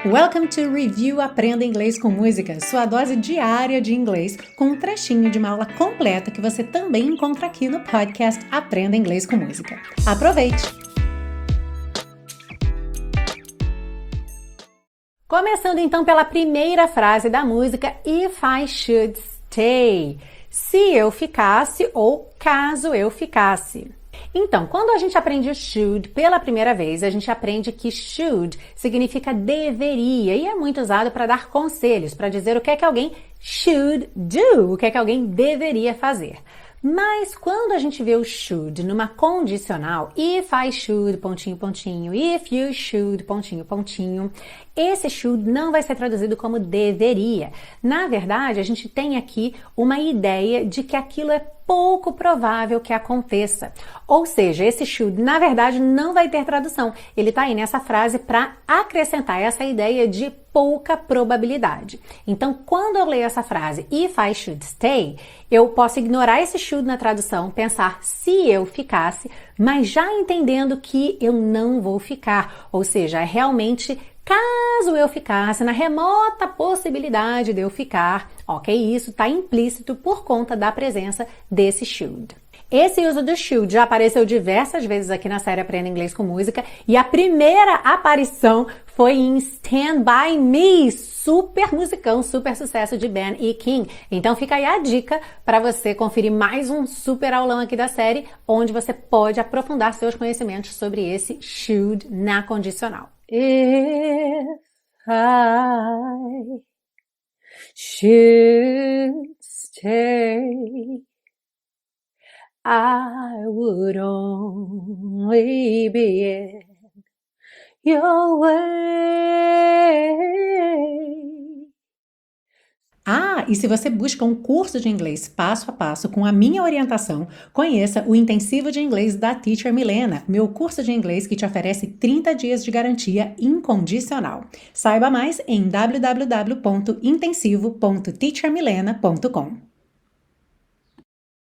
Welcome to Review Aprenda Inglês com Música, sua dose diária de inglês, com um trechinho de uma aula completa que você também encontra aqui no podcast Aprenda Inglês com Música. Aproveite! Começando então pela primeira frase da música If I Should Stay, se eu ficasse ou caso eu ficasse. Então, quando a gente aprende o should pela primeira vez, a gente aprende que should significa deveria e é muito usado para dar conselhos, para dizer o que é que alguém should do, o que é que alguém deveria fazer. Mas quando a gente vê o should numa condicional, if I should, pontinho, pontinho, if you should, pontinho, pontinho, esse should não vai ser traduzido como deveria. Na verdade, a gente tem aqui uma ideia de que aquilo é pouco provável que aconteça. Ou seja, esse should, na verdade, não vai ter tradução. Ele está aí nessa frase para acrescentar essa ideia de pouca probabilidade. Então, quando eu leio essa frase, if I should stay, eu posso ignorar esse should na tradução, pensar se eu ficasse, mas já entendendo que eu não vou ficar. Ou seja, é realmente caso eu ficasse, na remota possibilidade de eu ficar, ok? Isso está implícito por conta da presença desse should. Esse uso do should já apareceu diversas vezes aqui na série Aprenda Inglês com Música e a primeira aparição foi em Stand By Me, super musicão, super sucesso de Ben E. King. Então fica aí a dica para você conferir mais um super aulão aqui da série, onde você pode aprofundar seus conhecimentos sobre esse should na condicional. If I should stay, I would only be in your way. Ah, e se você busca um curso de inglês passo a passo com a minha orientação, conheça o Intensivo de Inglês da Teacher Milena, meu curso de inglês que te oferece 30 dias de garantia incondicional. Saiba mais em www.intensivo.teachermilena.com.